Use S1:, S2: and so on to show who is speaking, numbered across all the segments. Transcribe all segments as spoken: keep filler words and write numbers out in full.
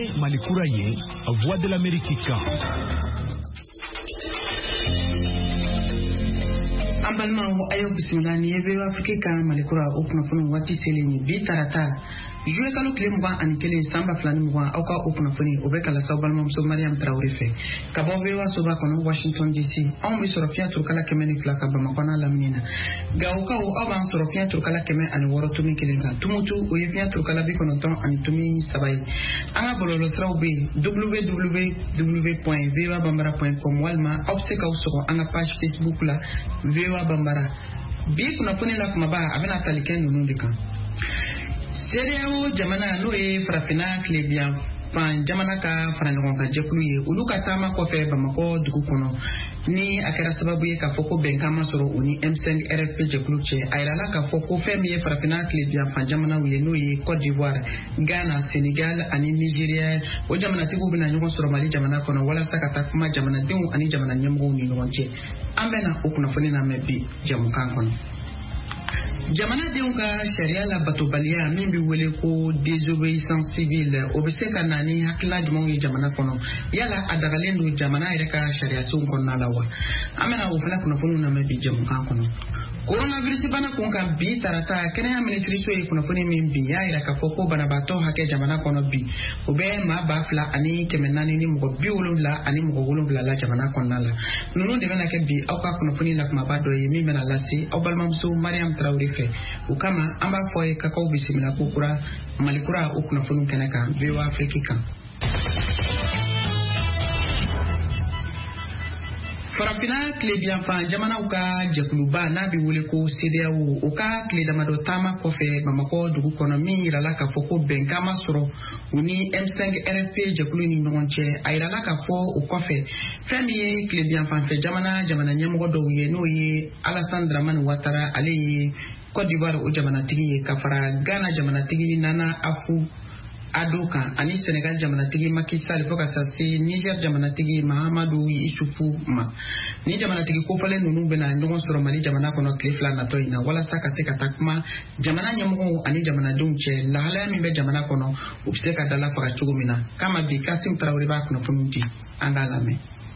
S1: Malikura ye, Voix de l'Amérique kan.
S2: Ambalma ayo bisimilani yebe Afrika Malikura okuna funu wati seleni bitarata. Joué kalo kile mugan ani kelen samba flani mugan auka okuna funi obeka la sabalma mso Mariam Traoré fe. Kabo bewa soba kono Washington D C. On bi sorofia turkala kemeni flaka bamakona lamina. Gauka o aban sorofia turkala keme ani woro tumi kelenga. Tumutu o yefia turkala bi kono ton ani tumi sabai. Anga bololo sraube w w w point v o a bambara point com walma obseka usoko anga page Facebook la V O A Bambara. Bi kuna funi la kumaba abena taliken nunundika. Sereo jamana no e frafina klebia fan jamana ka frangon ka jekulu ye ulu ka tama ko fe bamako dugu kono ni akara sababu ye ka foko benkama soro uni M cinq R F P jekulu che ayala ka foko fe mi frafina klebia fan jamana ye no ye Côte d'Ivoire Ghana Senegal ani Nigeria o jamana tigu bina nyugo soro Mali jamana kono wala saka takuma jamana dimu ani jamana nyamgo ni no che ambena okuna foni na mebi jamu kan kono. Jamana Dionka Sharia la Batobalia Mimbi wele ko désobéissance civile obeseka nani hakla jumongi jamana kono yala adagalendo jamana ireka Sharia sun kono lawa amena ufala kuna funu na mebi jamu kan kono coronavirus bana kunka bi tarata kenya ministry so kuna funi mimbi ya ireka foko bana bato hake jamana kono bi obe ma bafla ani kemenani ni mugo bi wolula ani mugo wolula la jamana kono la nunu de bana ke bi auka kuna funi la kuma bado yimi mena lasi au balmamsu Mariam Traoré ukama amba foye kakao bisimila kukura Malikura ukuna funu keneka V O A Afrika kan. Farafina klebia fa jamana uka jekuluba na bi wule ko C D A O uka kleda madotama kofe bamako dugu kono mi rala ka foko benkama soro uni M cinq R F P jekulu ni nonche ayrala ka fo ukofe femi klebia fa fe jamana jamana nyamgo do ye no ye Alassane Dramane Ouattara ali Côte d'Ivoire o jamana tigi kafara Ghana jamana tigi Nana Afu Adoka ani Senegal jamana tigi Macky Sall foka sasi Niger jamana tigi Mahamadou Issoufou ma ni jamana tigi ko fale nunu bena ndongo soro Mali jamana kono klefla na toina wala saka seka takma jamana nyamugo ani jamana dunche la hala mi be jamana kono ubseka dala faka chugumina kama bi Kassim Traoré ba kono fununti angalame.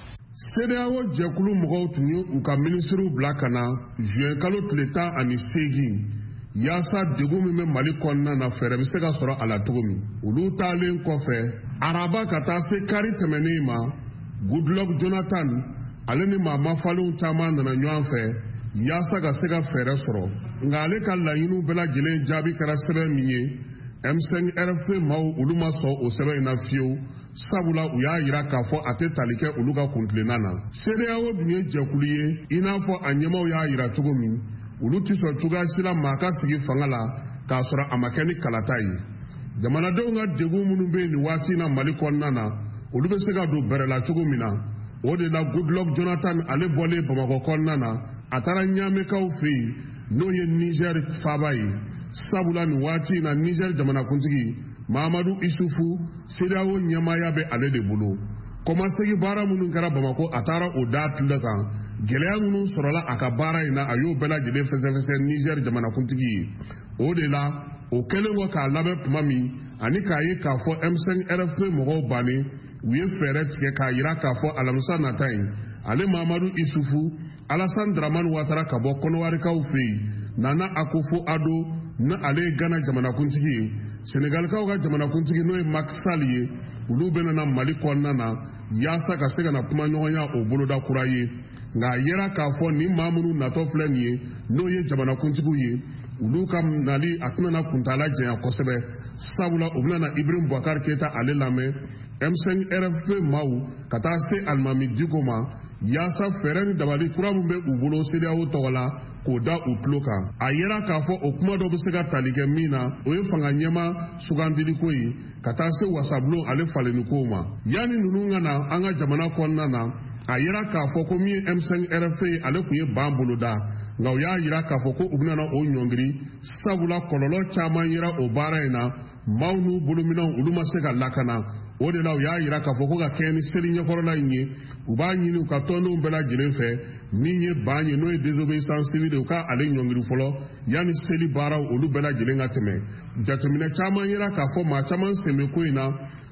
S3: C D A O jɛkulu mɔgɔw tun ye u ka minisiriw bila ka na juin kalo tile tan ani seegin yaasa degun min bɛ Mali kɔnɔna na fɛɛrɛ bɛ se ka sɔrɔ a la cogo min. Olu taalen kɔfɛ araba ka taa se kari tɛmɛnen ma Goodluck Jonathan ale ni maa mafalenw caman nana ɲɔgɔn fɛ yaasa ka se ka fɛɛrɛ sɔrɔ nka ale ka laɲiniw bɛɛ lajɛlen jaabi kɛra sɛbɛn min ye M cinq R F P maaw olu ma sɔn o sɛbɛn in na fiyewu sabula u y'a yira k'a fɔ a tɛ tali kɛ olu ka kuntilenna na. C D A O dun ye jɛkulu ye i n'a fɔ a ɲɛmaw y'a yira cogo min olu tɛ sɔn cogoya si la maa ka sigi fanga la k'a sɔrɔ a ma kɛ ni kalata ye. Jamanadenw ka degun minnu bɛ nin waati in na Mali kɔnɔna na olu bɛ se ka don bɛrɛ la cogo min na o de la Goodluck Jonathan ale bɔlen Bamakɔ kɔnɔna na a taara Ɲamekaw fɛ yen n'o ye Niger faaba ye sabula nin waati in na Niger jamanakuntigi Mahamadou Issoufou C D A O ɲɛmaaya bɛ ale de bolo. Kɔmasegi baara minnu kɛra Bamako a taara o da tile kan gɛlɛya minnu sɔrɔla a ka baara in na a y'o bɛɛ lajɛlen fɛsɛfɛsɛ Niger jamanakuntigi ye. O de la o kɛlen kɔ k'a labɛn tuma min ani k'a ye k'a fɔ M cinq R F P mɔgɔw bannen u ye fɛɛrɛ tigɛ k'a yira k'a fɔ alamisa nata in ale Mahamadou Issoufou Alassane Dramane Ouattara ka bɔ Kɔnɔwarikaw fɛ yen Nana Akufo-Addo na ale ye Ghana jamanakuntigi ye Senegalikaw ka jamanakuntigi n'o ye Macky Sall ye olu bɛna na Mali kɔnɔna na yaasa ka se ka na kuma ɲɔgɔnya o boloda kura ye nka a yera k'a fɔ nin maa minnu natɔ filɛ nin ye n'o ye jamanakuntigiw ye olu ka nali a tɛna kuntala janya kosɛbɛ sabula u bɛna na Ibrahim Boubacar Keita ale lamɛn M cinq R F P maaw ka taa se Alimami Diko ma yaasa fɛɛrɛ ni dabali kura min bɛ u bolo C D A O tɔgɔ la k'o da u tulo kan. A yera k'a fɔ o kuma dɔ bɛ se ka tali kɛ min na o ye fanga ɲɛma sugandiliko ye ka taa se wasabulon ale faleniko ma. Yani ninnu ka na an ka jamana kɔnɔna na a yera k'a fɔ ko min ye M cinq R F P ale tun ye ban boloda nka u y'a yira k'a fɔ ko u bɛna o ɲɔngiri sabula kɔlɔlɔ caman yera o baara in na maaw n'u bolominɛw olu ma se ka lakana. O de la u y'a yira k'a fɔ ko ka kɛ ni seli ɲɛkɔrɔla in ye u b'a ɲini u ka tɔndenw bɛɛ lajɛlen fɛ min ye ban ye n'o ye désobéissance civile u ka ale ɲɔngiri fɔlɔ yanni seli baaraw olu bɛɛ lajɛlen ka tɛmɛ. Jateminɛ caman yera k'a fɔ maa caman sen bɛ ko in na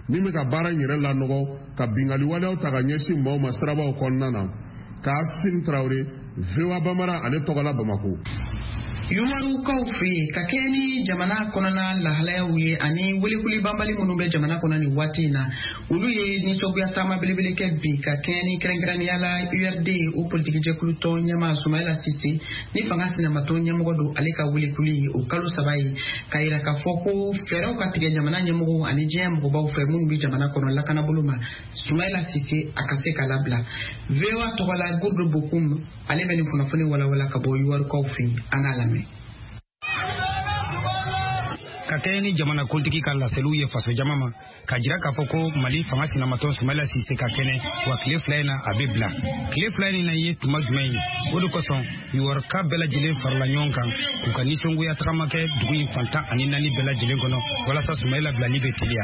S3: min bɛ ka baara in yɛrɛ lanɔgɔ ka bingali waleyaw ta ka ɲɛsin maaw ma sirabaw kɔnɔna na. Kassim Traoré, V O A Bambara ale tɔgɔla Bamako.
S2: Yumaru kaw fe ka kɛ ni jamana kɔnɔna lahalayaw ye ani welikuli banbali minnu bɛ jamana kɔnɔ ni waati in na olu ye nisɔngoya taama belebele kɛ bi ka kɛ ni kɛrɛnkɛrɛnnenya la U R D o politiki jɛkulu tɔn ɲɛmaa Soumaïla Cissé ni fanga sinamatɔn ɲɛmɔgɔ don ale ka welikuli o kalo saba ye ka yira k'a fɔ ko fɛɛrɛw ka tigɛ jamana ɲɛmɔgɔw ani diɲɛ mɔgɔbaw fɛ minnu bɛ jamana kɔnɔ lakanabolo ma Soumaïla Cissé a ka se ka labila. V O A tɔgɔla Gourdo Bokoum ale bɛ nin kunnafoni walawala ka bɔ Yuwaru kaw fe an k'a lamɛn.
S4: Ka kɛ ni jamana kuntigi ka laseliw ye faso jama ma ka jira k'a fɔ ko Mali fanga sinamatɔn Soumaïla Cissé ka kɛnɛ wa tile fila in na a bɛ bila. Tile fila in na ye tuma jumɛn ye o de kosɔn Yuwaruka bɛɛ lajɛlen farala ɲɔgɔn kan k'u ka nisɔngoya tagama kɛ dugu in fantan ani naani bɛɛ lajɛlen kɔnɔ walasa Soumaïla bilali bɛ teliya.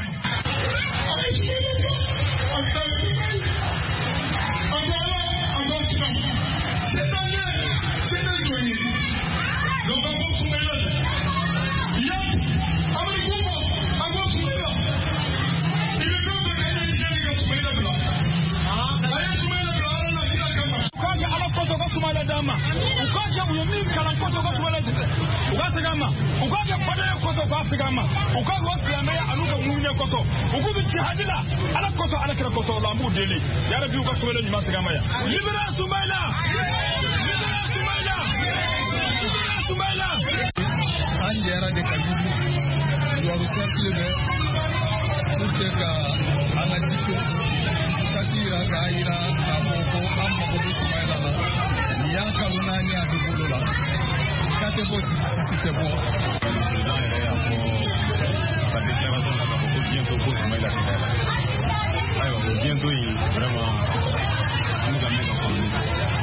S5: Dama ukaje buyemi kala koto ko wala dite ukaga ma ukaje padaya koto ko asiga ma ukaga waslame anuka munye koto ukubi jihadila ala koto ala kira koto la mu dele ya rabbi ukaga wala nyima asiga ma ya libera Soumaïla libera Soumaïla libera Soumaïla anje ara de kajibu yo rusakile be uteka anatiko katira gaira amoko amoko Soumaïla yang kalunanya di bululah kate bos c'est bon président est là pour sa déclaration là pour bientôt pour Soumaïla alors bientôt vraiment nous allons mettre en communauté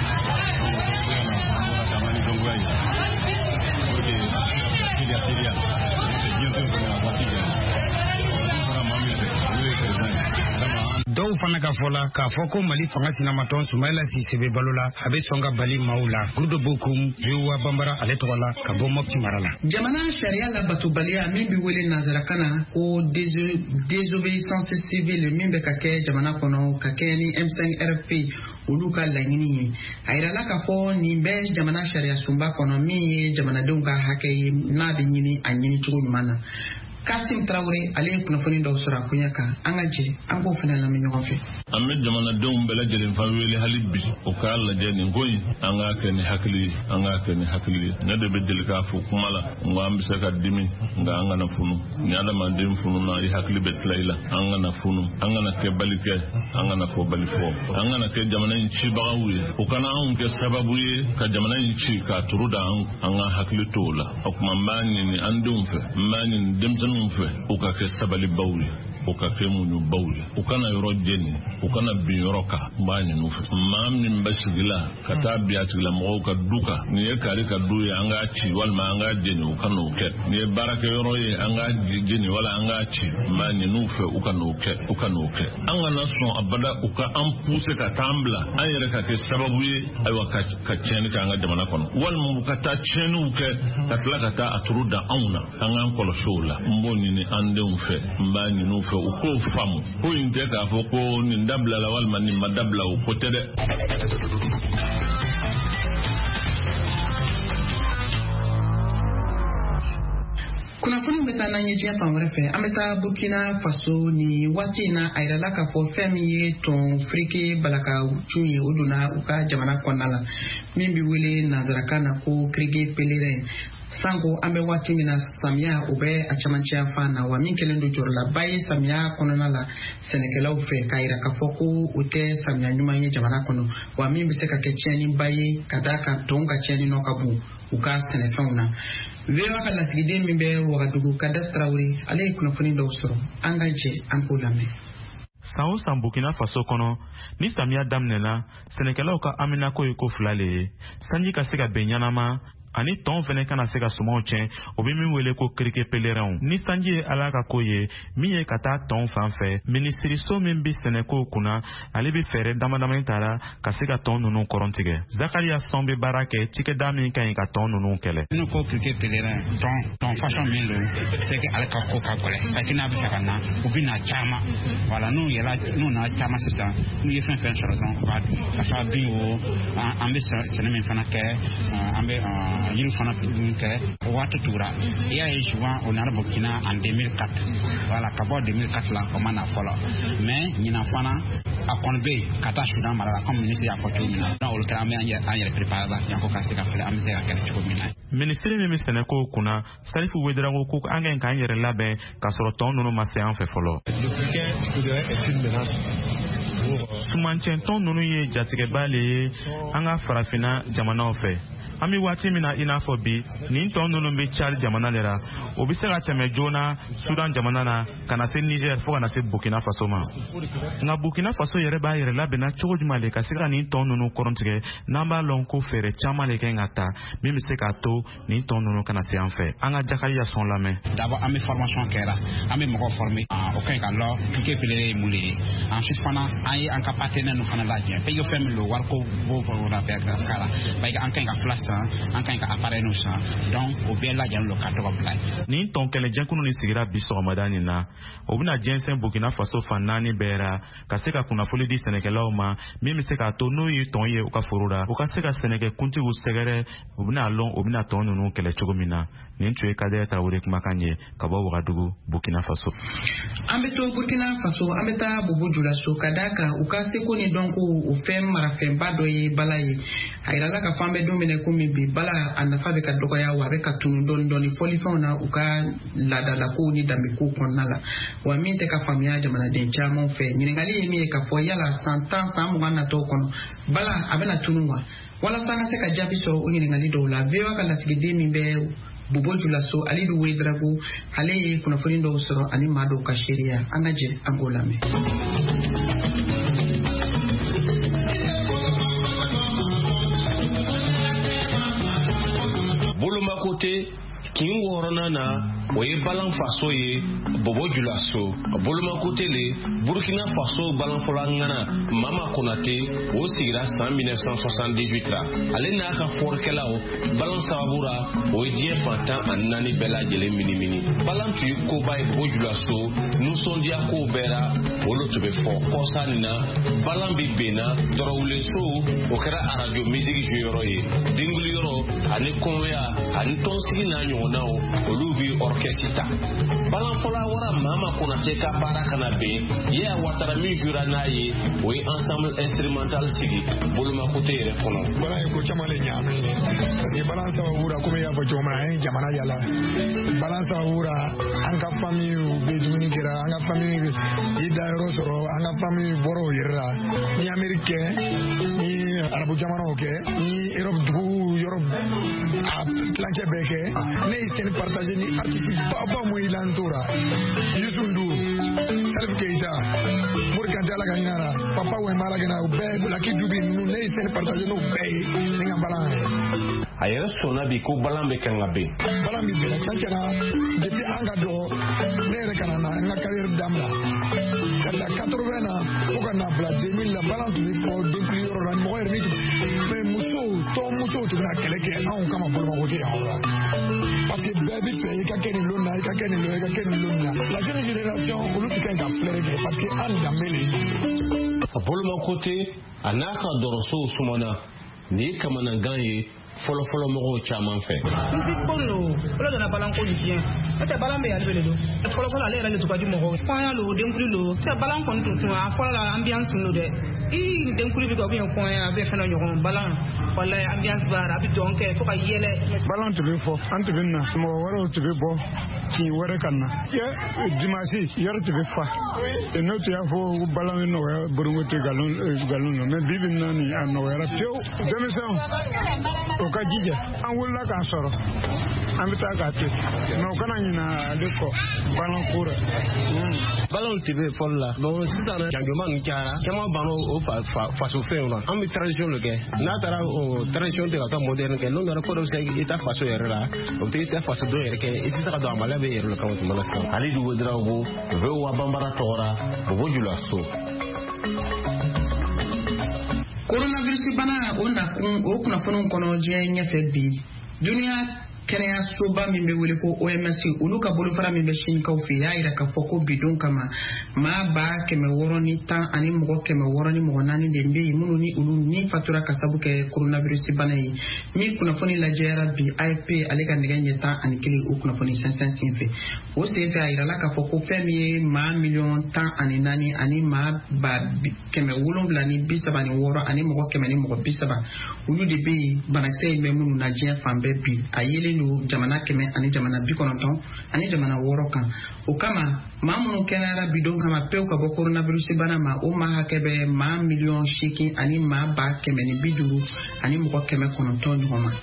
S5: on va tamani dongwai pour que il y a Syria bientôt on va voir Syria vraiment mieux le président
S4: dɔw fana ka fɔ la k'a fɔ ko Mali fanga sinamatɔn Soumaïla Cissé bɛ balo la a bɛ sɔn ka bali maaw la. Gourdo Bokoum, V O A Bambara ale tɔgɔ la ka bɔ Mopti mara la.
S2: Jamana sariya labatobaliya min bɛ wele nanzarakan na ko désobéissance civile min bɛ ka kɛ jamana kɔnɔ ka kɛ ni M cinq R P olu ka laɲini ye a yirala k'a fɔ nin bɛ jamana sariya sunba kɔnɔ min ye jamanadenw ka hakɛ ye n'a bɛ ɲini a ɲini cogo ɲuman na. Kassim Traoré ale ye kunnafoni dɔw sɔrɔ a koɲɛ kan an ka jɛ an k'o fana lamɛn ɲɔgɔn fɛ.
S6: An bɛ jamanadenw bɛɛ lajɛlen fa wele hali bi o k'a lajɛ nin ko in an k'a kɛ ni hakili ye an k'a kɛ ni hakili ye ne de bɛ deli k'a fɔ kuma la nka an bɛ se ka dimi nka an kana funu ni adamaden fununa i hakili bɛ tila i la an kana funu an kana kɛ bali kɛ an kana fɔ bali fɔ an kana kɛ jamana in cibagaw ye o kana anw kɛ sababu ye ka jamana in ci k'a turu da an ka hakili to o la o tuma n b'a ɲini an denw fɛ n b'a ɲini denmisɛnninw fɛ u ka kɛ sabalibaw ye u ka kɛ muɲubaw ye u kana yɔrɔ jeni u kana bin yɔrɔ kan n b'a ɲini u fɛ maa min bɛ sigi la ka taa bi a tigilamɔgɔw ka du kan nin ye kari ka du ye an k'a ci walima an k'a jeni u ka n'o kɛ nin ye baarakɛ yɔrɔ ye an k'a jeni wala an k'a ci n b'a ɲini u fɛ u ka n'o kɛ u ka n'o kɛ an kana sɔn abada u ka an puse ka taa an bila an yɛrɛ ka kɛ sababu ye ayiwa ka tiɲɛni kɛ an ka jamana kɔnɔ walima u ka taa tiɲɛniw kɛ ka tila ka taa a turu da anw na an k'an kɔlɔsi o la n b'o ɲini an denw fɛ n b'a ɲini u fɛ u k'o faamu ko in tɛ k'a fɔ ko nin dabila la walima nin ma dabila o ko tɛ dɛ.
S2: Kunnafoni bɛ taa n'an ye diɲɛ fan wɛrɛ fɛ an bɛ taa Burkina Faso ni waati in na a yirala k'a fɔ fɛn min ye tɔn Firiki Balakacun ye o donna u ka jamana kɔnɔna la min bɛ wele nanzarakan na ko Kirige Pelerin sanko an bɛ waati min na samiya o bɛ a camancɛya fan na wa min kɛlen don jɔrɔlaba ye samiya kɔnɔna la sɛnɛkɛlaw fɛ k'a yira k'a fɔ ko o tɛ samiya ɲuman ye jamana kɔnɔ wa min bɛ se ka kɛ tiɲɛniba ye ka d'a kan tɔnw ka tiɲɛni nɔ ka bon u ka sɛnɛfɛnw na. V O A ka lasigiden min bɛ Wagadugu Kadafi Traoré ale ye kunnafoni dɔw sɔrɔ an ka jɛ an k'o lamɛn.
S7: San o san Burkina Faso kɔnɔ ni samiya daminɛna sɛnɛkɛlaw ka aminako ye ko fila le ye sanji ka se ka bɛn ɲanama ani tɔn fɛnɛ kana se ka sumaw tiɲɛ o bɛ min wele ko kirike peleranw ni sanji ye ala ka ko ye min ye ka taa tɔn fan fɛ minisiriso min bɛ sɛnɛkow kunna ale bɛ fɛɛrɛ damadamani ta la ka se ka tɔn ninnu kɔrɔntigɛ zakariya sɔn bɛ baara kɛ cikɛda min ka ɲi ka tɔn ninnu kɛlɛ.
S8: n'u ko kirike peleran tɔn tɔn fasɔn min don c'est que ale ka ko ka gɛlɛn lakini a bɛ se ka na u bɛ na caman wala n'u yɛlɛ n'u nana caman sisan n'u ye fɛn fɛn sɔrɔ dɔrɔn u b'a dun ka sɔrɔ bin o an bɛ sɛnɛ min fana kɛ an bɛ yiri fana min kɛ o waati tugura i y'a ye souvent o nana Burkina en deux mille quatre voilà ka bɔ deux mille quatre la o ma na fɔlɔ mais ɲinan fana a kɔni bɛ yen ka taa Sudan mara la comme ministre y'a fɔ cogo min na donc olu kɛra an bɛ an yɛrɛ préparer la yanko ka se ka fɛrɛ an bɛ se ka kɛlɛ cogo min na.
S7: minisiri min bɛ sɛnɛkow kunna Salifu Wederago ko an ka ɲi k'an yɛrɛ labɛn ka sɔrɔ tɔn ninnu ma se an fɛ fɔlɔ. Sumancɛntɔn ninnu ye jatigɛba le ye an ka farafinna jamanaw fɛ. An bɛ waati min na i n'a fɔ bi nin tɔn ninnu bɛ Tchad jamana de la o bɛ se ka tɛmɛ joona Sudan jamana na ka na se Niger fo ka na se Burkina Faso ma nka Burkina Faso yɛrɛ b'a yɛrɛ labɛnna cogo jumɛn le ka se ka nin tɔn ninnu kɔrɔntigɛ n'an b'a lɔn ko fɛɛrɛ caman le kan ka ta min bɛ se k'a to nin tɔn ninnu kana se an fɛ an ka Jakariya sɔn lamɛn.
S8: D'abord an bɛ formation kɛra an bɛ mɔgɔw former o ka ɲi ka lɔ kirike pelere ye mun de ye ensuite fana an ye an ka partenaire ninnu fana lajɛ bɛɛ ye fɛn min don wariko b'o fɔ o la bɛɛ ka la parce que an ka ɲi ka fila san an ka ɲi ka appareil ninnu san donc o bɛɛ lajɛlen don ka tɔgɔ bila ye.
S7: nin tɔn kɛlɛjɛkulu ni sigira bi sɔgɔmada nin na o bɛna jɛnsɛn Burkina Faso fan naani bɛɛ ra ka se ka kunnafoli di sɛnɛkɛlaw ma min bɛ se k'a to n'o ye tɔn ye u ka foro la u ka se ka sɛnɛkɛ kuntigiw sɛgɛrɛ u bɛna lɔn u bɛna tɔn ninnu kɛlɛ cogo min na nin tun ye Kadɛrɛ Tarawele kumakan ye ka bɔ Wagadugu Burkina Faso.
S2: An bɛ to Burkina Faso an bɛ taa Bobo Julaso ka d'a kan u ka seko ni dɔnko o fɛn marafɛnba dɔ ye bala ye a yirala ka fɔ an bɛ don min na komi bi bala a nafa bɛ ka dɔgɔya wa a bɛ ka tunu dɔɔni dɔɔni fɔlifɛnw na u ka laadalakow ni danbekow kɔnɔna la wa min tɛ ka faamuya jamanaden caman fɛ ɲininkali ye min ye ka fɔ yala san tan san mugan natɔw kɔnɔ bala a bɛna tunu wa walasa an ka se ka jaabi sɔrɔ o ɲininkali dɔw la V O A ka lasigiden min bɛ Bobo Julaso ale de Wederago ale ye kunnafoni dɔw sɔrɔ ani maa dɔw ka seereya an ka jɛ an k'o lamɛn.
S9: Bolomakote kin wɔɔrɔnan na o ye balan faso ye Bobo Julaso bolomakote le Burkina Faso balanfɔla ŋana Mama Konate o sigira san mille neuf cent soixante-dix-huit la ale n'a ka fɔrikɛlaw balan sababura o ye diɲɛ fantan ani naani bɛɛ lajɛlen minimini balan tun ye koba ye Bobo Julaso nusɔndiya kow bɛɛ ra olu tun bɛ fɔ kɔsa nin na balan bi benna dɔrɔwuleso o kɛra arajo misiki joueur ye denguli yɔrɔ ani kɔnɔya ani tɔnsigi n'a ɲɔgɔnnaw olu bi orchestre ta balanfɔla wara Mama Konate ka baara kana ben ye a watara min jura n'a ye o ye ensemble instrumental sigi bolomakote yɛrɛ kɔnɔ
S10: bala ye ko caman le ɲaami parce que balan sababura komi y'a fɔ cogo min na an ye jamana yala balan sababura an ka famille bɛ dumuni kɛra an ka famille i dayɔrɔ sɔrɔ an ka famille bɔra o yɛrɛ la ni Amérique kɛ ni arabu jamanaw kɛ ni Europe dugu yɔrɔ a tilancɛ bɛɛ kɛ ne ye scène partagée ni artiste baba mun ilan tora Youssou Ndour Salif Keita Mori Kanté ala ka ɲinara Papa Wemba ala ka ɲinara u bɛɛ Lucky Dube ninnu ne ye scène partagée n'o bɛɛ ye ni ka balan ye
S9: a yɛrɛ sɔnna bi ko balan bɛ kan ka ben
S10: balan bi bɛn tiɲɛ tiɲɛna depuis an ka dɔgɔ ne yɛrɛ kana na n ka carrière daminɛ ka taa quatre-vingts na fo ka na bila deux mille la balan tun bɛ fɔ denkuli yɔrɔ la mɔgɔ yɛrɛ ni mais musow tɔn musow tun bɛna kɛlɛ kɛ anw kama bolomakote yan yɔrɔ la parce que bɛɛ bɛ fɛ i ka kɛ nin lon na i ka kɛ nin lon i ka kɛ nin lon na la jeune génération olu tɛ kan ka filɛrɛ kɛ parce que an danbe le
S9: bolomakote a n'a ka dɔrɔsow sumana nin ye kamanagan ye fɔlɔfɔlɔ mɔgɔw caman fɛ.
S11: Musique ko de don, o de nana balan ko ni diɲɛ. O tɛ balan bɛ ale de don. Fɔlɔfɔlɔ ale yɛrɛ de tun ka di mɔgɔw. Kɔɲɔ lo, denkuli lo. Tɛ balan kɔni tun tun a fɔlɔ la ambiance tun don dɛ. I denkuli bɛ kɛ o bɛ yen kɔɲɔ a bɛ fɛn dɔ ɲɔgɔn balan. Walayi ambiance b'a la a bɛ dɔn kɛ fo ka yɛlɛ.
S10: Balan tun bɛ fɔ an tun bɛ na mɔgɔ wɛrɛw tun bɛ bɔ kin wɛrɛ ka na. Dimanche yɔrɔ tun bɛ fa. N'o tun y'a fɔ ko balan bɛ nɔgɔya Borongo tɛ nkalon na mais bi bi in na nin a nɔgɔyara pewu. Denmisɛnw o ka jija an wulila k'a sɔrɔ an bɛ taa k'a to mɛ o kana ɲina ale kɔ balan ko rɛ
S9: balanw tɛ bɛ fɔlɔ la bon sisan janjoma ninnu cayara caman banna o faso fɛnw na an bɛ transition de kɛ n'a taara o transition tɛ ka taa moderne kɛ n'o nana ko dɔ bɛ se i ta faso yɛrɛ la o tɛ i ta faso dɔ yɛrɛ kɛ i tɛ se ka don a maloya bɛ yɛrɛ la kama tuma na sisan ale dugu dira ko u bɛ wa banbara tɔgɔra bobo jula so.
S2: Coronavirus bana o nakun o kunnafoniw kɔnɔ diɲɛ ɲɛfɛ bi duniya kɛnɛyasoba min bɛ wele ko O M S olu ka bolofara min bɛ sinikaw fɛ y'a jira k'a fɔ ko bidon kama maa ba kɛmɛ wɔɔrɔ ni tan ani mɔgɔ kɛmɛ wɔɔrɔ ni mɔgɔ naani de bɛ yen minnu ni olu ni fatura ka sabu kɛ coronavirus bana ye min kunnafoni lajɛyara bi A F P ale ka nɛgɛ ɲɛ tan ani kelen o kunnafoni sɛnsɛn senfɛ o senfɛ a jirala k'a fɔ ko fɛn min ye maa miliyɔn tan ani naani ani maa ba kɛmɛ wolonwula ni bi saba ni wɔɔrɔ ani mɔgɔ kɛmɛ ni mɔgɔ bi saba olu de bɛ yen banakisɛ in bɛ minnu na diɲɛ fan bɛɛ bi a yelen don jamana kɛmɛ ani jamana bi kɔnɔntɔn ani jamana wɔɔrɔ kan o kama maa minnu kɛnɛyara bidon kama pewu ka bɔ coronavirus bana ma o maa hakɛ bɛ maa miliyɔn seegin ani maa ba kɛmɛ ni bi duuru ani mɔgɔ kɛmɛ kɔnɔntɔn ɲɔgɔn ma.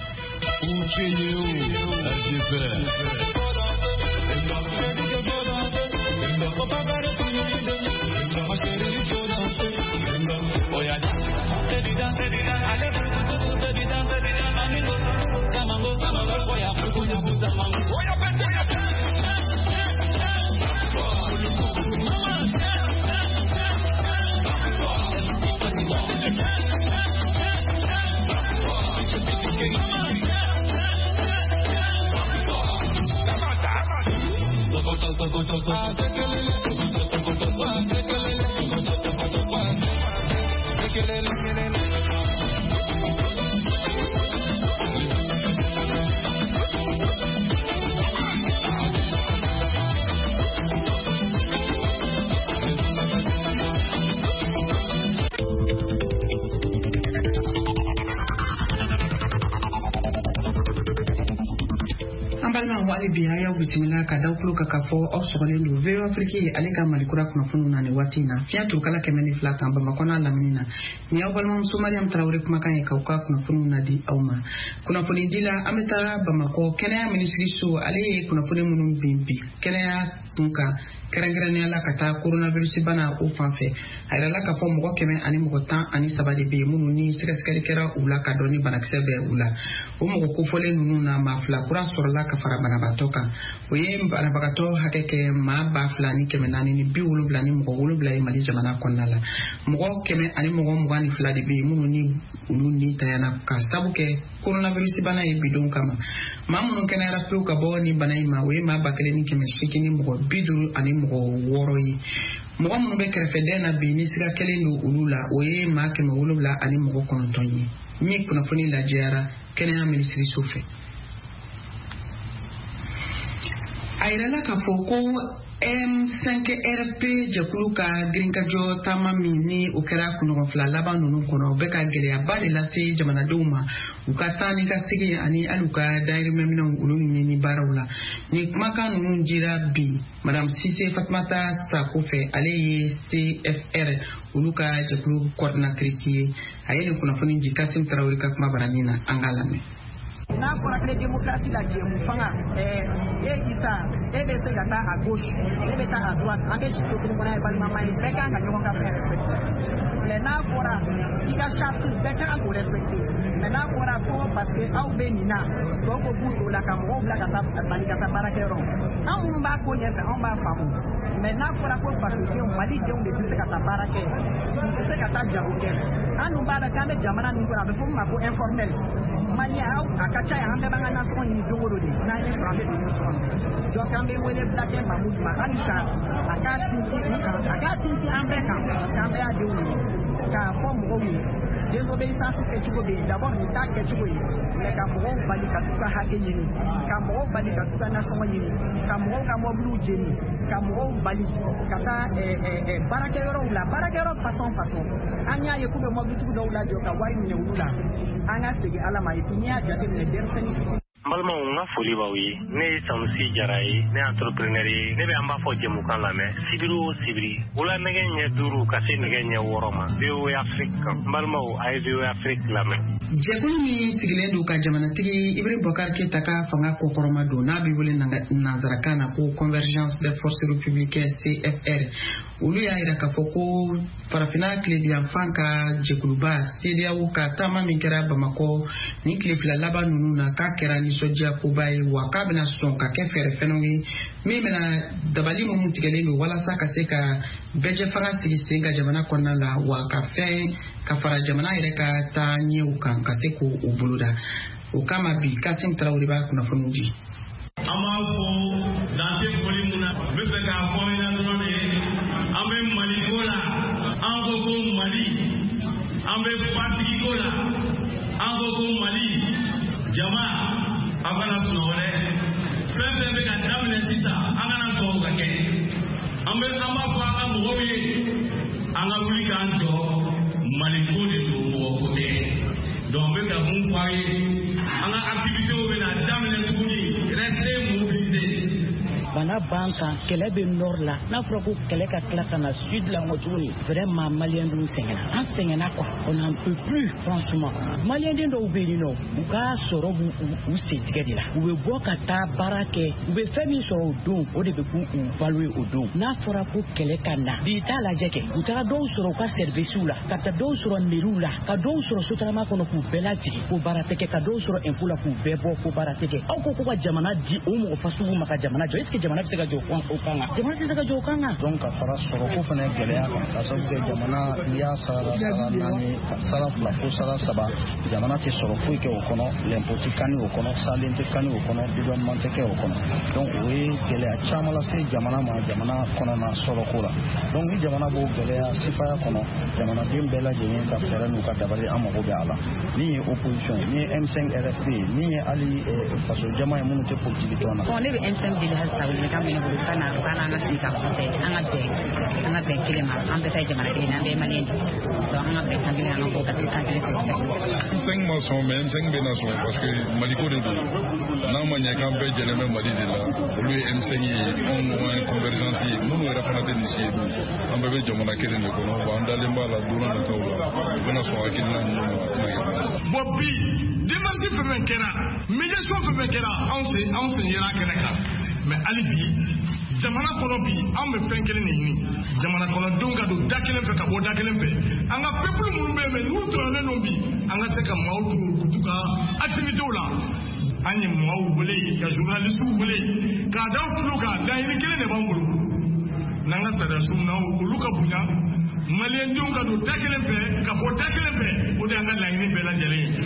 S2: wali bi haya bisimila ka daw kulo ka kafo aw sɔgɔlen do V O Afrique ale ka malikura kunnafoniw na ni waati na fiɲɛ turu kala kɛmɛ ni fila kan Bamakɔ n'a lamini na ni aw balimamuso Mariam Traoré kumakan ye k'aw ka kunnafoniw na di aw ma kunnafoni di la an bɛ taa Bamakɔ kɛnɛya minisiriso ale ye kunnafoni minnu bin bi kɛnɛya kun kan kɛrɛnkɛrɛnnenya la ka taa coronavirus bana o fan fɛ a yirala k'a fɔ mɔgɔ kɛmɛ ani mɔgɔ tan ani saba de bɛ yen minnu ni sɛgɛsɛgɛli kɛra u la ka dɔn ni banakisɛ bɛ u la o mɔgɔ kofɔlen ninnu na maa fila kura sɔrɔla ka fara banabagatɔ kan o ye banabagatɔ hakɛ kɛ maa ba fila ni kɛmɛ naani ni bi wolonwula ni mɔgɔ wolonwula ye Mali jamana kɔnɔna la mɔgɔ kɛmɛ ani mɔgɔ mugan ni fila de bɛ yen minnu ni olu ni tayana ka sabu kɛ coronavirus bana ye bidon kama maa minnu kɛnɛyara pewu ka bɔ ni bana in ma o ye maa ba kelen ni kɛmɛ seegin ni mɔgɔ bi duuru ani mɔgɔ wɔɔrɔ ye mɔgɔ minnu bɛ kɛrɛfɛdɛn na bi ni sira kelen don olu la o ye maa kɛmɛ wolonwula ani mɔgɔ kɔnɔntɔn ye min kunnafoni lajɛyara kɛnɛya minisiriso fɛ a yirala k'a fɔ ko M cinq R F P jɛkulu ka girinkajɔ taama min ni o kɛra kunɲɔgɔn fila laban ninnu kɔnɔ o bɛ ka gɛlɛyaba de lase jamanadenw ma u ka taa ni ka segin ani hali u ka dayirimɛminɛw olu ɲini ni baaraw la ni kumakan ninnu dira bi Madame Sise Fatumata Sako fɛ ale ye C F R olu ka jɛkulu coordinatrice ye a ye nin kunnafoni di Kasim Tarawele ka kuma barani na an k'a lamɛn.
S12: N'a fɔra que démocratie la jɛmu fanga e Isa e bɛ se ka taa à gauche e bɛ taa à droite an bɛ si to kelen kɔnɔ ye balimama ye bɛɛ kan ka ɲɔgɔn ka fɛn respecter mais n'a fɔra i ka charte bɛɛ kan k'o respecter mais n'a fɔra ko parce que aw bɛ nin na dɔw ko b'u o la ka mɔgɔw bila ka taa bali ka taa baarakɛyɔrɔ an minnu b'a ko ɲɛfɛ anw b'a faamu mais n'a fɔra ko fasodenw Malidenw de tɛ se ka taa baara kɛ u tɛ se ka taa jago kɛ an dun b'a dɔn k'an bɛ jamana min kɔnɔ a bɛ fɔ min ma ko informel Malien aw a ka ca yan an bɛɛ b'an ka nasɔngɔ ɲini don o don de n'an ye sɔrɔ an bɛ don sɔrɔ donc an bɛ wele Blacke Mahmoud ma halisa a k'a sinsin u kan a k'a sinsin an bɛɛ kan k'an bɛɛ y'a denw ye k'a fɔ mɔgɔw ye désobéissance kɛcogo bɛ yen d'abord nin t'a kɛcogo ye mais ka mɔgɔw bali ka t'u ka hakɛ ɲini ka mɔgɔw bali ka t'u ka nasɔngɔ ɲini ka mɔgɔw ka mobiliw jeni ka mɔgɔw bali ka taa baarakɛyɔrɔw la baarakɛyɔrɔ façon façon an y'a ye k'u bɛ mobilitigiw dɔw lajɔ ka wari minɛ olu la an ka segin Ala ma et puis n'i y'a jateminɛ denmisɛnnin fitinin
S13: balimaw n ka foli b'aw ye ne ye Sanusi Jara ye ne ye entrepreneur ye ne bɛ an b'a fɔ jɛmukan lamɛn sibiri o sibiri wula nɛgɛ ɲɛ duuru ka se nɛgɛ ɲɛ wɔɔrɔ ma V O A Afrique kan n balimaw a ye V O A Afrique lamɛn.
S2: jɛkulu min sigilen don ka jamanatigi Ibrim Bokar Keita ka fanga kɔkɔrɔma don n'a bɛ wele nanzarakan na ko Convergence des Forces Républicaines C F R olu y'a yira k'a fɔ ko farafina tilebiyanfan ka jɛkuluba C D A O ka taama min kɛra Bamakɔ ni tile fila laban ninnu na k'a kɛra nisɔndiya koba ye wa k'a bɛna sɔn ka kɛ fɛɛrɛ fɛnɛw ye min bɛna dabali minnu tigɛlen don walasa ka se ka bɛjɛ fanga sigi sen ka jamana kɔnɔna la wa ka fɛn ka fara jamana yɛrɛ ka taa ɲɛw kan ka se k'o boloda o kama bi Kasim Tarawele b'a kunnafoniw di.
S14: An b'a fɔ dante foli mun na n bɛ fɛ k'a fɔ aw ɲɛna dɔrɔn de an bɛ Mali ko la an ko ko Mali an bɛ fatigi ko la an ko ko Mali jama a kana sunɔgɔ dɛ fɛn fɛn bɛ ka daminɛ sisan an kana sɔn o ka kɛ an bɛ an b'a fɔ an ka mɔgɔw ye an ka wuli k'an jɔ Mali ko de don mɔgɔ ko tɛ donc n bɛ ka mun fɔ aw ye an ka activités bɛ na daminɛ tuguni restez mobilisés.
S15: Bana ban kan kɛlɛ bɛ nord la n'a fɔra ko kɛlɛ ka tila ka na sud la ngo tuguni vraiment malien dun sɛgɛnna an sɛgɛnna quoi on n'en peut plus franchement malien den dɔw bɛ yen nɔ u ka sɔrɔ b'u u sen tigɛ de la u bɛ bɔ ka taa baara kɛ u bɛ fɛn min sɔrɔ o don o de bɛ k'u u balo o don n'a fɔra ko kɛlɛ ka na bi t'a lajɛ kɛ u taara dɔw sɔrɔ u ka services la ka taa dɔw sɔrɔ mairies la ka dɔw sɔrɔ sotarama kɔnɔ k'u bɛɛ lajigin ko baara tɛ kɛ ka dɔw sɔrɔ impôt la k'u bɛɛ bɔ ko baara tɛ kɛ aw ko ko ka jamana di o mɔgɔ fasugu ma ka jamana jɔ est-ce que jamana bɛ se ka jɔ o kan kan jamana tɛ se ka jɔ o kan kan
S16: donc ka fara sɔrɔ ko fana gɛlɛya kan ka sababu kɛ jamana n'i y'a sara sara naani sara fila fo sara saba jamana tɛ sɔrɔ foyi kɛ o kɔnɔ l'impôt tɛ kani o kɔnɔ salen tɛ kani o kɔnɔ gouvernement tɛ kɛ o kɔnɔ donc o ye gɛlɛya caman lase jamana ma jamana kɔnɔna sɔrɔko la donc ni jamana b'o gɛlɛya sifaya kɔnɔ jamanaden bɛɛ lajɛlen ka fɛɛrɛ n'u ka dabali an mago bɛ a la min ye opposition min ye M cinq R F P min ye hali faso jama ye minnu tɛ politique tɔn na.
S17: ne bɛ M cinq deli hali sa wuli ka minɛ bolo ka na ka na an ka sigi ka fɔ fɛ an ka bɛn an ka bɛn kelen ma an bɛɛ ta jamana kelen na an bɛɛ maliyɛn donc an ka bɛn kan kelen an ka bɔ ka se kan kelen fɛ.
S18: M cinq ma sɔn mais M cinq bɛ na sɔn parce que Maliko de don n'a ma ɲɛ k'an bɛɛ jɛlen bɛ Mali de la olu ye M cinq ye anw mɔgɔ ye convergence ye minnu yɛrɛ fana tɛ nin si ye dun an bɛɛ bɛ jamana kelen de kɔnɔ wa an dalen b'a la don n'a nataw la u bɛna sɔn hakilina ninnu ma a tɛna kɛ.
S5: bon bi démenti fɛn fɛn kɛra médiation fɛn fɛn kɛra anw sen anw sen yera kɛnɛ kan mais hali bi jamana kɔnɔ bi anw bɛ fɛn kelen de ɲini jamana kɔnɔdenw ka don da kelen fɛ ka bɔ da kelen fɛ an ka peuple minnu bɛ yen mais n'u tɔrɔlen don bi an ka se ka maaw tugu u t'u ka activités la an ye maaw wele ka journalistes wele k'a da u tulo kan laɲini kelen de b'an bolo n'an ka sariyasunw na olu ka bonya maliyɛndenw ka don da kelen fɛ ka bɔ da kelen fɛ o de y'an ka laɲini bɛɛ lajɛlen ye.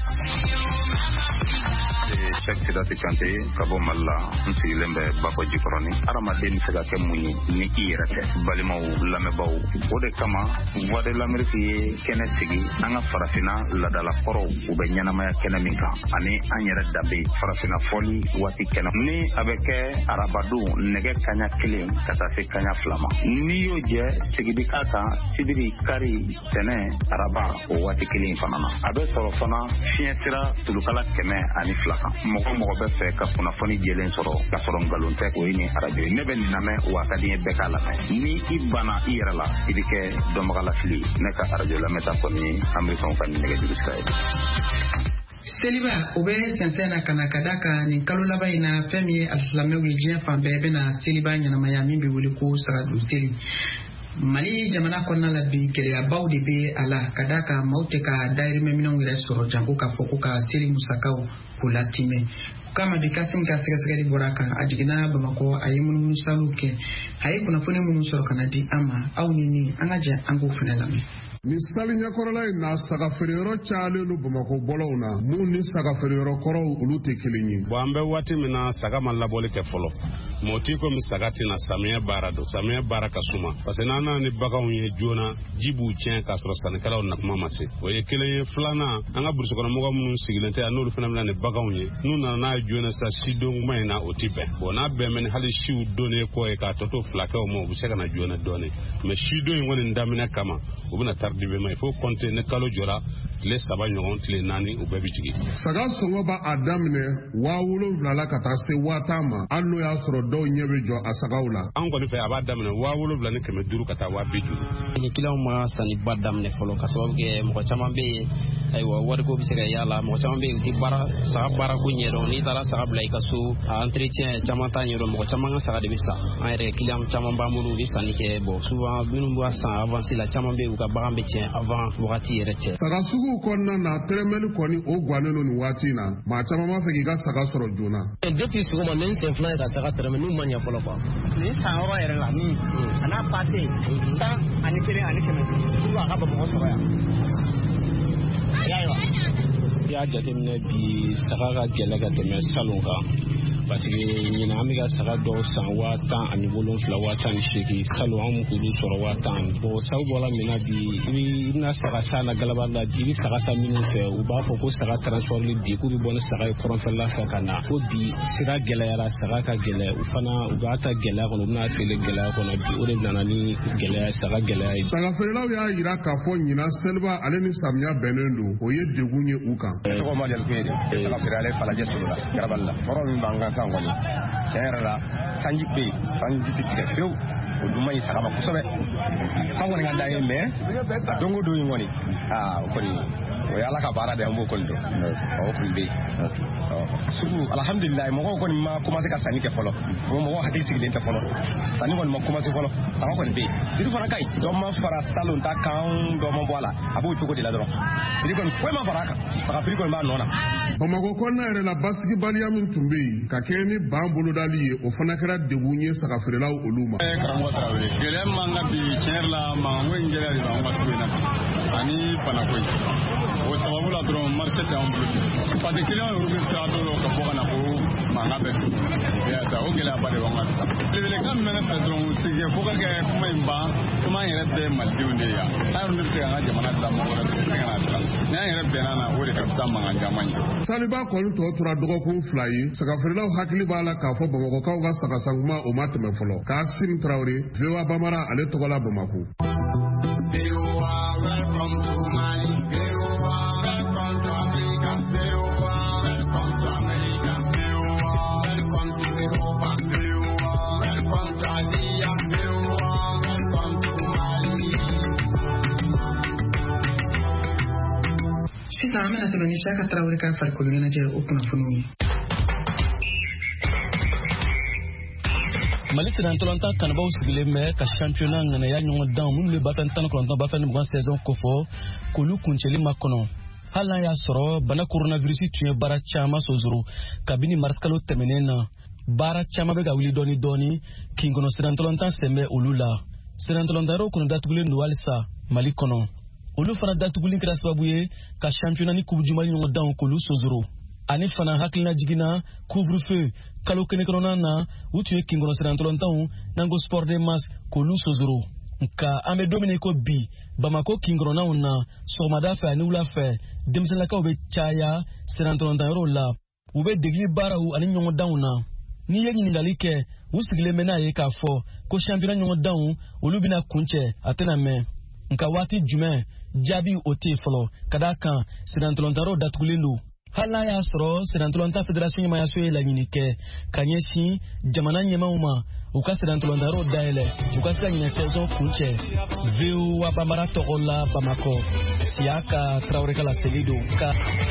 S19: Cheikh Sidati Kante ka bɔ Mali la n sigilen bɛ Bafɔ Jikɔrɔni adamaden bɛ se ka kɛ mun ye ni i yɛrɛ tɛ balimaw lamɛnbaw o de kama Voix de l'Amérique ye kɛnɛ sigi an ka farafina ladala kɔrɔw u bɛ ɲɛnamaya kɛnɛ min kan ani an yɛrɛ danbe farafina fɔli waati kɛnɛ ni a bɛ kɛ arabadon nɛgɛ kaɲa kelen ka taa se kaɲa fila ma n'i y'o jɛ sigidi k'a kan sibiri kari tɛnɛ araba o waati kelen fana na a bɛ sɔrɔ fana fiɲɛ sira tulukala kɛmɛ ani fila kan mɔgɔ mɔgɔ bɛ fɛ ka kunnafoni jɛlen sɔrɔ ka sɔrɔ nkalon tɛ o ye ni arajo ye ne bɛ nin lamɛn wa ka di n ye bɛɛ k'a lamɛn ni i banna i yɛrɛ la i bɛ kɛ dɔnbagalafili ne ka arajo lamɛnta kɔni ye amerikɛnw ka nɛgɛjuru sira ye.
S2: Seliba o bɛ sɛnsɛn na ka na ka da kan nin kalo laban in na fɛn min ye alisilamɛw ye diɲɛ fan bɛɛ bɛna seliba ɲɛnamaya min bɛ wele ko saradu seli. Mali jamana kɔnɔna la bi gɛlɛyabaw de bɛ a la ka da kan maaw tɛ ka dayirimɛ minɛnw yɛrɛ sɔrɔ janko k'a fɔ ko ka seli musakaw k'o latimɛ kama bi Kasim ka sɛgɛsɛgɛli bɔra kan a jiginna Bamakɔ a ye munumunu saliw kɛ a ye kunnafoni minnu sɔrɔ ka na di an ma aw ni ni an ka jɛ an k'o fana lamɛn.
S3: Ni sali ɲɛkɔrɔla in na saga feereyɔrɔ cayalen don Bamakɔ bɔlɔw na mun ni saga feereyɔrɔ kɔrɔw olu tɛ kelen ye.
S20: Bon an bɛ waati min na saga ma labɔli kɛ fɔlɔ mɛ o t'i komi saga tɛna samiyɛ baara don samiyɛ baara ka suma parce que n'an nana ni baganw ye joona ji b'u tiɲɛ k'a sɔrɔ sannikɛlaw na kuma ma se o ye kelen ye filanan an ka burusikɔnɔmɔgɔ minnu sigilen tɛ yan n'olu fana bɛna ni baganw ye n'u nana n'a ye joona sa sidon kuma in na o tɛ bɛn bon n'a bɛn bɛ ni hali siw donnen kɔ ye k'a tɔ to filakɛw ma o bɛ se ka na joona dɔɔnin mɛ sidon in kɔni daminɛ kama o bɛna tardibe ma il faut compter ne kalo jɔra tile saba ɲɔgɔn tile naani u bɛɛ bɛ jigin.
S3: Saga sɔngɔ b'a daminɛ waa wolonwula la ka taa se waa tan ma hali n'o y'a sɔrɔ dɔw ɲɛ bɛ jɔ a sagaw la.
S20: An kɔni fɛ a b'a daminɛ waa wolonwula ni kɛmɛ duuru ka taa waa bi duuru.
S21: Ni kiliyanw ma sanniba daminɛ fɔlɔ ka sababu kɛ mɔgɔ caman bɛ yen ayiwa wariko bɛ se ka yala mɔgɔ caman bɛ yen u tɛ baara saga baara ko ɲɛdɔn n'i taara saga bila i ka so a entretien caman t'a ɲɛdɔn mɔgɔ caman ka saga de bɛ sa an yɛrɛ client caman b'an bolo u bɛ sanni kɛ bon souvent minnu b'a san avance la caman bɛ yen u ka bagan bɛ tiɲɛ avant wagati yɛrɛ cɛ.
S3: saga sugu kɔnɔna na tɛrɛmɛli kɔni o guwanen don nin waati in na maa caman b'a fɛ k'i ka saga sɔrɔ joona.
S22: depuis sɔgɔma ne sen fila ye ka saga tɛrɛmɛ n'u ma ɲɛ fɔlɔ quoi. nin san yɔrɔ yɛrɛ la min a n'a passé tan ani kelen ani kɛmɛ duuru a ka bamakɔ sɔrɔ yan.
S21: i y'a jateminɛ bi saga ka gɛlɛ ka tɛmɛ salon kan parce que ɲina an bɛ ka saga dɔw san waa tan ani wolonfila waa tan ni seegin salon an mu k'olu sɔrɔ waa tan bon sabu bɔra min na bi i bɛna saga sa na galaba la bi i bɛ saga sa minnu fɛ u b'a fɔ ko saga transportli bi k'u bɛ bɔ ni saga ye kɔrɔnfɛla fɛ ka na ko bi sira gɛlɛyara saga ka gɛlɛ u fana u b'a ta gɛlɛya kɔnɔ u bɛna feere gɛlɛya kɔnɔ bi o de nana ni gɛlɛya saga gɛlɛya ye.
S3: saga feerelaw y'a yira k'a fɔ ɲina seliba ale ni samiya bɛnnen don o ye degun ye u kan.
S23: tɔgɔ ma jɛli kuye de saga feere ale falajɛ sɔrɔ la garabali la kɔrɔ min b'an kan kan kɔni tiɲɛ yɛrɛ la sanji bɛ yen sanji tɛ tigɛ fiyewu o dun ma ɲi saga ma kosɛbɛ san kɔni ka da ye mɛ a don o don in kɔni aa o kɔni o ye ala ka baara de an b'o kɔni dɔn o kɔni bɛ yen surtout alhamdulilayi mɔgɔw kɔni ma commencé ka sanni kɛ fɔlɔ mɔgɔw hakili sigilen tɛ fɔlɔ sanni kɔni ma commencé fɔlɔ saga kɔni bɛ yen jiri fana ka ɲi dɔ ma fara salon ta kan dɔ ma bɔ a la a b'o cogo de la dɔrɔn jiri kɔni foyi ma fara a kan saga piri kɔni b'a nɔ na.
S3: bamakɔ kɔnɔna yɛrɛ la basigibaliya min tun bɛ yen ka kɛ ni ban bolodali ye o fana kɛra degun ye saga feerelaw olu ma.
S18: karamɔgɔ tarawele gɛlɛya min b'an ka bi tiɲɛ yɛrɛ la mankanko in gɛlɛya de b'an ka sugu in na ani banako in o sababu la dɔrɔn marché tɛ an bolo ten parce que client yɛrɛ bɛ sira dɔ la ka bɔ ka na ko mankan bɛ ta o gɛlɛyaba de b'an ka sisan belebelekan min bɛ ne fɛ dɔrɔn c'est fo ka kɛ kuma in ban kuma in yɛrɛ tɛ malidenw de ye yan an yɛrɛ de bɛ se ka an ka jamana dilan mɔgɔ wɛrɛ tɛ se ka na dilan ni an yɛrɛ bɛnna na o de ka fisa mankan caman ye.
S3: saliba kɔni tɔ tora dɔgɔkun fila ye sagafeerelaw hakili b'a la k'a fɔ bamakɔkaw ka sagasanguma o ma tɛmɛ fɔlɔ k'Asim Traoré V O A Bamara ale tɔgɔ la Bamako.
S2: sisan an bɛna tɛmɛ ni Siyaka Tarawele ka farikolo ɲɛnajɛ o kunnafoniw ye.
S22: Mali sen ntolantan kanbaw sigilen bɛ ka championnat ŋanaya ɲɔgɔn dan minnu bɛ bafɛn tan ni kɔnɔntɔn bafɛn mugan saison kofɔ k'olu kuncɛli makɔnɔ hali n'a y'a sɔrɔ bana coronavirus tun ye baara caman sozoro kabini mars kalo tɛmɛnen na baara caman bɛ ka wuli dɔɔni dɔɔni kin kɔnɔ sen ntolantan sen bɛ olu la sen ntolantan yɔrɔ kɔnɔ datugulen don halisa Mali kɔnɔ olu fana datuguli kɛra sababu ye ka championnat ni coupe du Mali ɲɔgɔn dan k'olu sozoro ani fana hakilina jiginna couvre-feu kalo kɛnɛ kɔnɔna na u tun ye kinkɔnɔ siran tɔlɔntanw n'an ko sport de masse k'olu sozoro nka an bɛ don min ko bi Bamako kinkɔnɔnaw na sɔgɔmada fɛ ani wula fɛ denmisɛnninlakaw bɛ caya siran tɔlɔntanyɔrɔw la u bɛ degeli baaraw ani ɲɔgɔndanw na n'i ye ɲininkali kɛ u sigilen bɛ n'a ye k'a fɔ ko championnat ɲɔgɔndanw olu bɛna kuncɛ a tɛna mɛn nka waati jumɛn jaabi o tɛ fɔlɔ ka d'a kan siran tɔlɔntanyɔrɔw datugulen don. hali n'a y'a sɔrɔ sirantolonta fédération ɲɛmayaso ye laɲini kɛ ka ɲɛsin jamana ɲɛmaw ma u ka sirantolontarɔw dayɛlɛ u ka se ka ɲinɛ saison kuncɛ. V O A Bamara tɔgɔ la Bamakɔ Siyaka Tarawele ka laseli don ka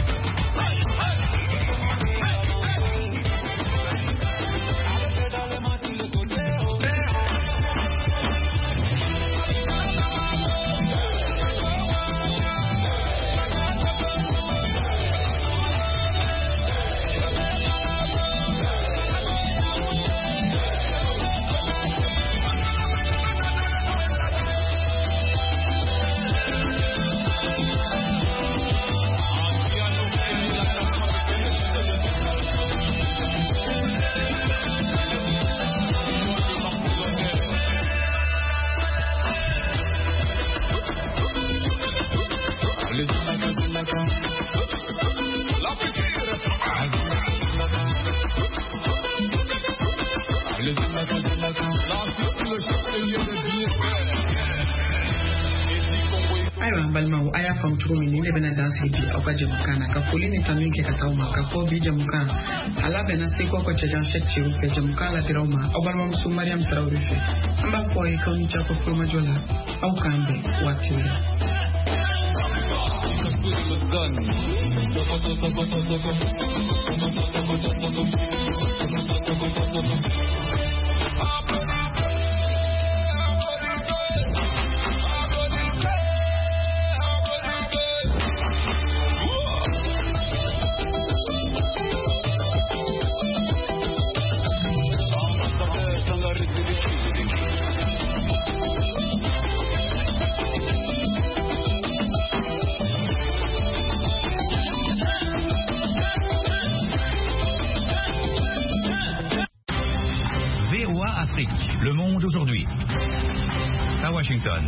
S2: ayiwa balimaw a y'a faamu cogo min ni ne bɛna dan sigi bi aw ka jɛmukan na ka foli ni tanu kɛ ka taa ma ka fɔ bi jɛmukan a labɛnna seko aw ka cɛjan Sɛki Cero fɛ jɛmukan ladiraw ma aw balimamuso Mariam Tarawele fɛ an b'a fɔ a ye k'aw ni cɛ ko kulomajɔ la aw k'an bɛn waati wɛrɛ.
S1: Le monde aujourd'hui. À Washington,